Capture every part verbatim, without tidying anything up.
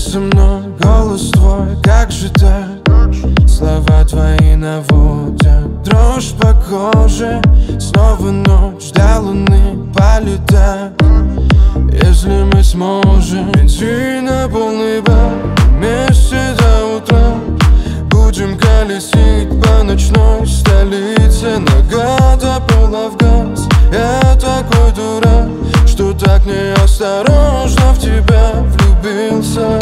со мной, голос твой, как же так? Слова твои наводят дрожь по коже. Снова ночь, до луны полетать. Если мы сможем идти на полный бак вместе до утра, будем колесить по ночной столице, нога до пола в газ. Я такой дурак, что так неосторожно в тебя влюбился.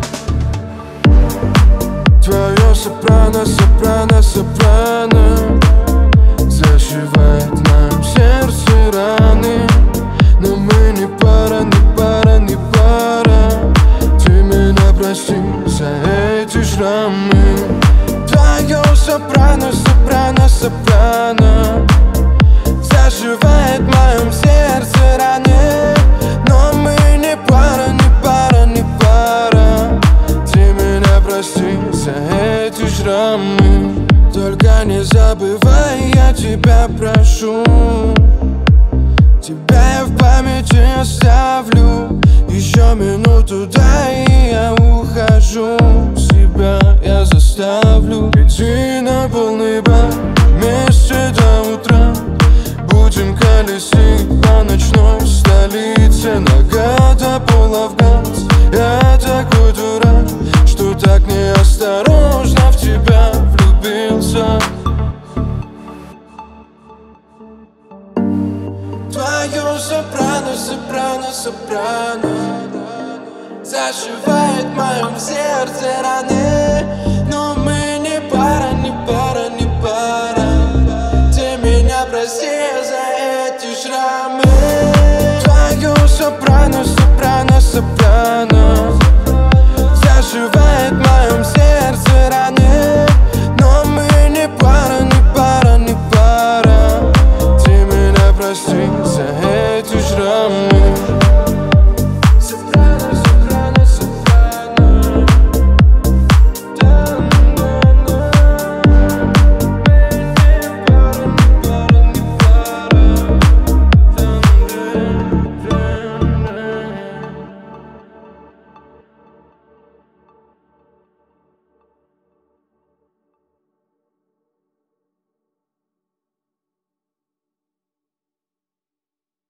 Твое сопрано, сопрано, сопрано зашивает нам сердце раны. Но мы не пара, не пара, не пара. Ты меня прости за эти шрамы. Твое сопрано, сопрано, сопрано зашивает в моем сердце раны. Но мы не пара, не пара, не пара. Ты меня прости за эти шрамы. Только не забывай, я тебя прошу. Тебя я в памяти оставлю. Еще минуту дай, и я ухожу. Себя я заставлю идти на полный бак вместе до утра. Будем колесить по ночной столице, нога до пола в газ. Я такой дурак, что так неосторожно в тебя влюбился. Твое сопрано, сопрано, сопрано зашивает в моем сердце раны. Но мы не пара, не пара, не пара. Ты меня прости за эти шрамы. Твое сопрано, сопрано, сопрано зашивает в моем сердце раны. Но мы не пара, не пара, не пара. Ты меня прости за эти шрамы.